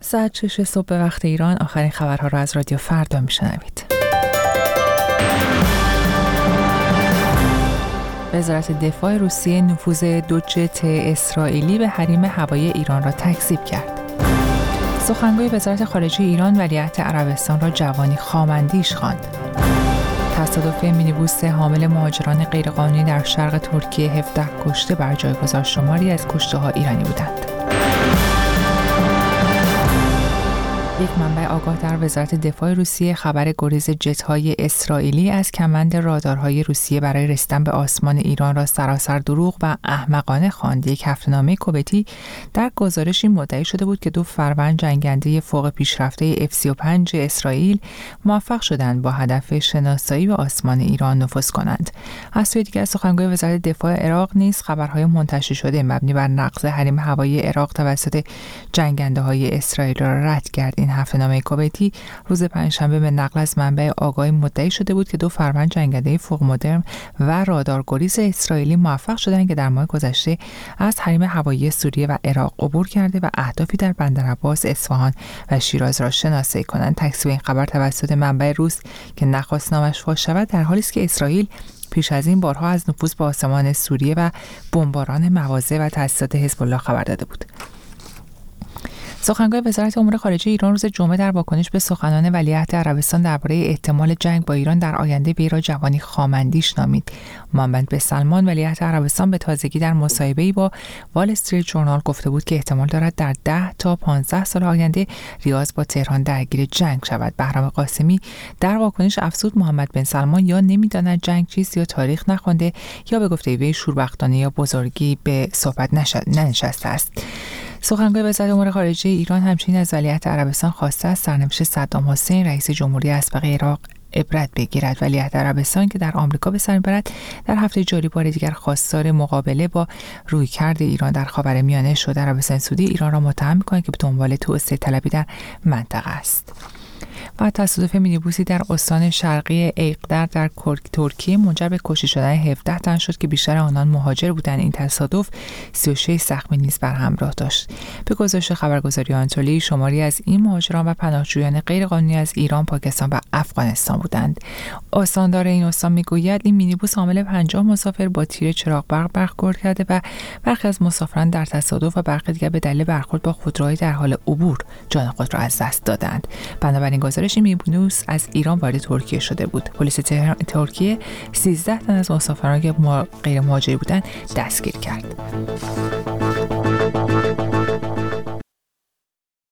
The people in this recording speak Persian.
ساعت 6 صبح به وقت ایران آخرین خبرها را از رادیو فردا میشنوید. وزارت دفاع روسیه نفوذ 2 جت اسرائیلی به حریم هوایی ایران را تکذیب کرد. سخنگوی وزارت خارجه ایران ولیعهد عربستان را جوانی خامندیش خواند. تصادف مینیبوس حامل مهاجران غیرقانونی در شرق ترکیه 17 کشته بر جای گذاشت. شماری از کشته‌ها ایرانی بودند. یک منبع آگاه در وزارت دفاع روسیه خبر گریز جت‌های اسرائیلی از کمند رادارهای روسیه برای رسیدن به آسمان ایران را سراسر دروغ و احمقانه خواند. یک هفته‌نامه کوبتی در گزارشی مدعی شده بود که 2 فروند جنگنده فوق پیشرفته F-35 اسرائیل موفق شدند با هدف شناسایی به آسمان ایران نفوذ کنند. از سوی دیگر سخنگوی وزارت دفاع عراق نیز خبرهای منتشر شده مبنی بر نقض حریم هوایی عراق توسط جنگنده‌های اسرائیل را رد کرد. این هفته‌نامه کویتی روز پنجشنبه به نقل از منبع آگاهی مدعی شده بود که 2 فروند جنگنده فوق مدرن و رادارگریز اسرائیلی موفق شدند که در ماه گذشته از حریم هوایی سوریه و عراق عبور کرده و اهدافی در بندرعباس، اصفهان و شیراز را شناسایی کنند. تکذیب این خبر توسط منبع روس که نخواست نامش فاش شود در حالی است که اسرائیل پیش از این بارها از نفوذ به آسمان سوریه و بمباران مواضع و تأسیسات حزب الله خبر داده بود. سخنگوی وزارت امور خارجه ایران روز جمعه در واکنش به سخنان ولیعهد عربستان درباره احتمال جنگ با ایران در آینده وی را جوانی خامندیش نامید. محمد بن سلمان ولیعهد عربستان به تازگی در مصاحبه‌ای با وال استریت ژورنال گفته بود که احتمال دارد در 10 تا 15 سال آینده ریاض با تهران درگیر جنگ شود. بهرام قاسمی در واکنش افزود محمد بن سلمان یا نمی‌داند جنگ چیست یا تاریخ نخوانده یا به گفته وی شوربختانه یا بزرگی به صحبت ننشسته است. سخنگوی وزارت امور خارجه ایران همچنین از ولیعهد عربستان خواسته است سرنوشت صدام حسین رئیس جمهوری اسبق عراق عبرت بگیرد. ولیعهد عربستان که در آمریکا به سر میبرد در هفته جاری بار دیگر خواستار مقابله با رویکرد ایران در خاورمیانه شده. عربستان سعودی ایران را متهم می‌کند که به دنبال توسعه طلبی در منطقه است. و تصادف مینیبوسی در استان شرقی ایقدر در ترکیه منجر به کشته شدن 17 تن شد که بیشتر آنان مهاجر بودند. این تصادف 36 زخمی نیز بر همراه داشت. به گزارش خبرگزاری آناتولی شماری از این مهاجران و پناهجویان غیرقانونی از ایران، پاکستان و افغانستان بودند. استاندار این استان میگوید این مینیبوس حامل 50 مسافر با تیر چراغ برق برخورد کرده و برخی از مسافران در تصادف و برخی دیگر به دلیل برخورد با خودروهای در حال عبور جان خود را از دست دادند. بنابراین گزارش مینیبوس از ایران وارد ترکیه شده بود. پلیس ترکیه 13 تن از مسافران که غیر مهاجری بودند دستگیر کرد.